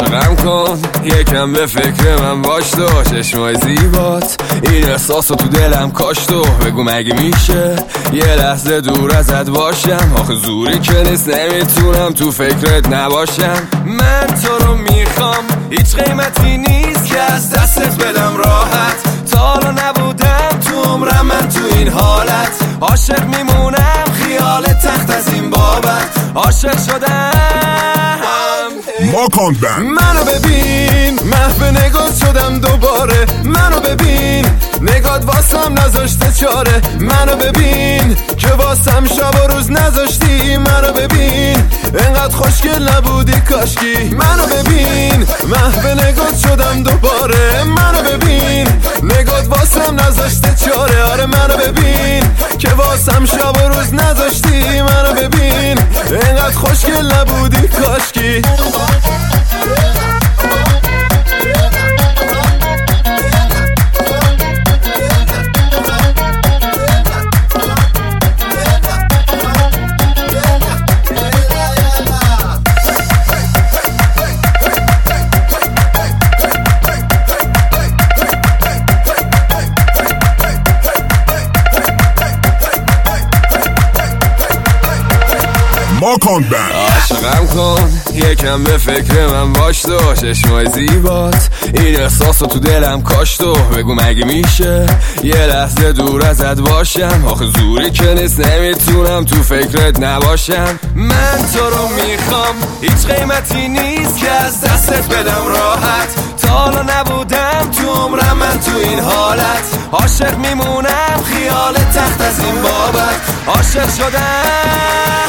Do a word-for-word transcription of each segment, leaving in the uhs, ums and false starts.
عاشقم کن یکم به فکر من باش تو، چشمای زیبات این احساسو تو دلم کاش تو. بگو مگه میشه یه لحظه دور ازت باشم؟ آخه زوری که نیست نمیتونم تو فکرت نباشم. من تو رو میخوام هیچ قیمتی نیست که از دستت بدم راحت. تا حالا نبودم تو عمرم من تو این حالت. عاشق میمونم خیال تخت از این بابت. عاشق شدم ماکان بند. منو ببین محو نگات شدم دوباره. منو ببین نگات واسم نذاشته چاره. منو ببین که واسم شب و روز نذاشتی. منو ببین انقدر خوشگل نبودی کاشکی. منو ببین محو نگات شدم دوباره. منو ببین نگات واسم نذاشته چاره. آره منو ببین که واسم شب و روز نذاشتی. منو ببین انقدر خوشگل نبودی کاشکی. ماکان بند. عاشقم کن یکم به فکر من باش تو، چشمای زیبات این احساسو تو دلم کاش تو. بگو مگه میشه یه لحظه دور ازت باشم؟ آخه زوری که نیست نمیتونم تو فکرت نباشم. من تو رو میخوام هیچ قیمتی نیست که از دستت بدم راحت. تا حالا نبودم تو عمرم من تو این حالت. عاشق میمونم خیال تخت از این بابت. عاشق شدم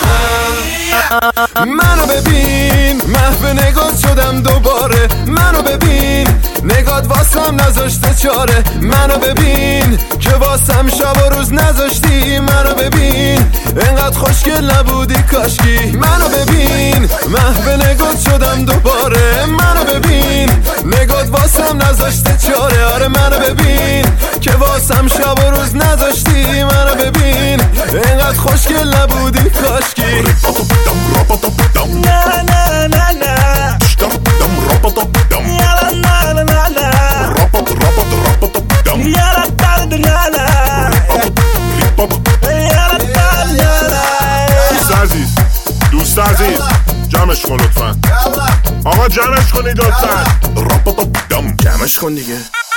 منو ببین محو نگات شدم دوباره. منو ببین نگات واسم نذاشته چاره. منو ببین که واسم شب و روز نذاشتی. منو ببین انقدر خوشگل نبودی کاشکی. منو ببین محو نگات شدم دوباره. منو ببین نگات واسم نذاشته چاره. آره منو ببین که واسم شب و روز نذاشتی. منو ببین انقدر خوشگل نبودی کاشکی. Na na na na. Yala na na na na. Yala ta na na. Yala ta na na. دوست عزیز دوست عزیز جمعش کن لطفا. آقا جمعش کنید لطفا. جمعش کن دیگه.